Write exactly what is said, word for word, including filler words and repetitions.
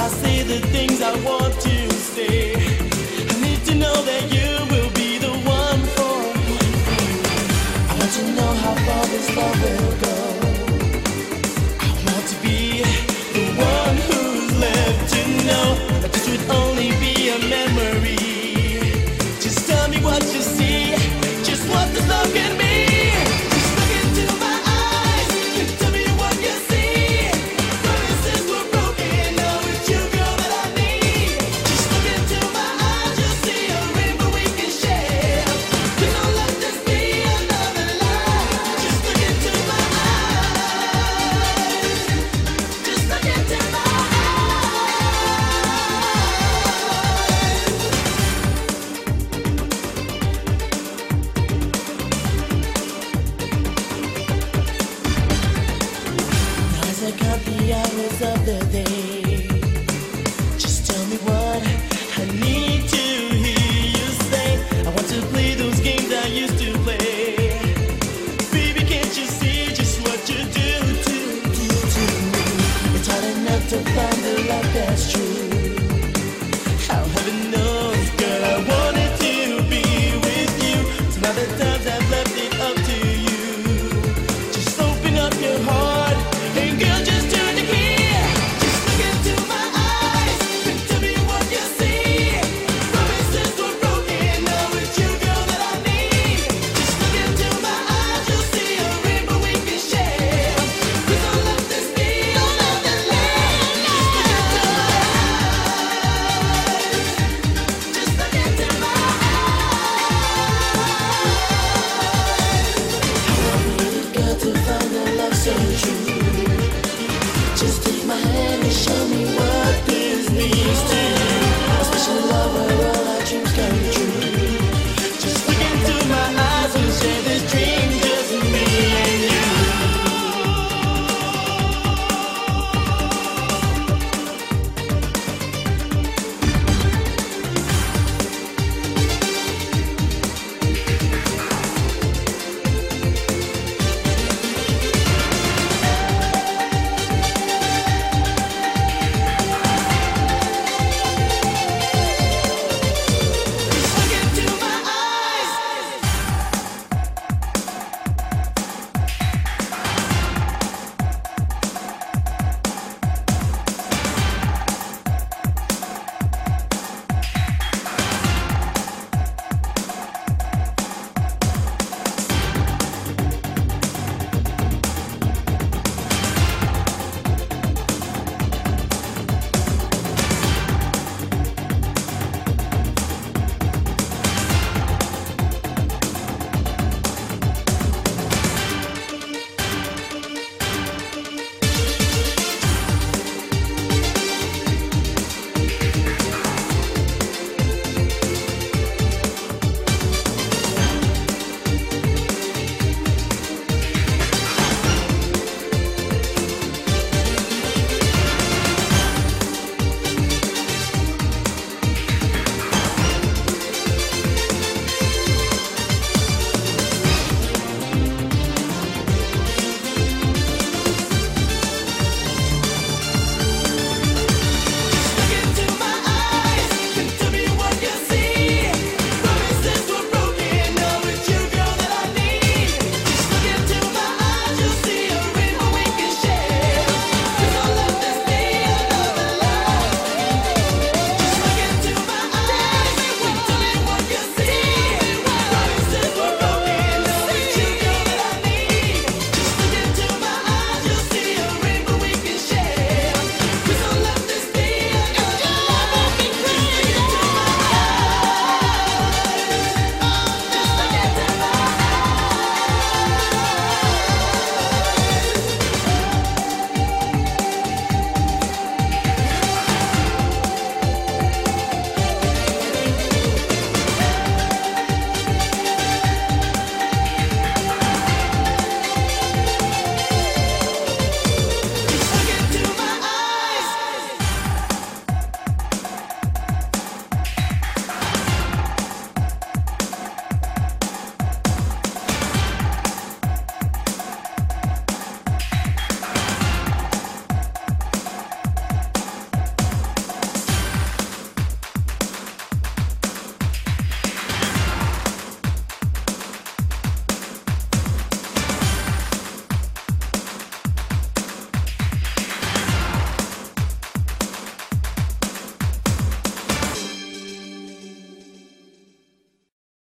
I say the things I want to say. I need to know that you will be the one for me. I want to know how far this love will go. I want to be the one who's left to know that this would only be a memory. Just tell me what you see, just what this love can be. Just look into my eyes and tell me what you see. Promises were broken, now it's you, girl, that I need. Just look into my eyes, you'll see a rainbow we can share. Please don't let this be another lie. Just look into my eyes. Just look into my eyes. As I count the hours of the day, just tell me what I need to hear you say. I want to play those games I used to play. Baby, can't you see just what you do to, do to me? It's hard enough to find the love that's true.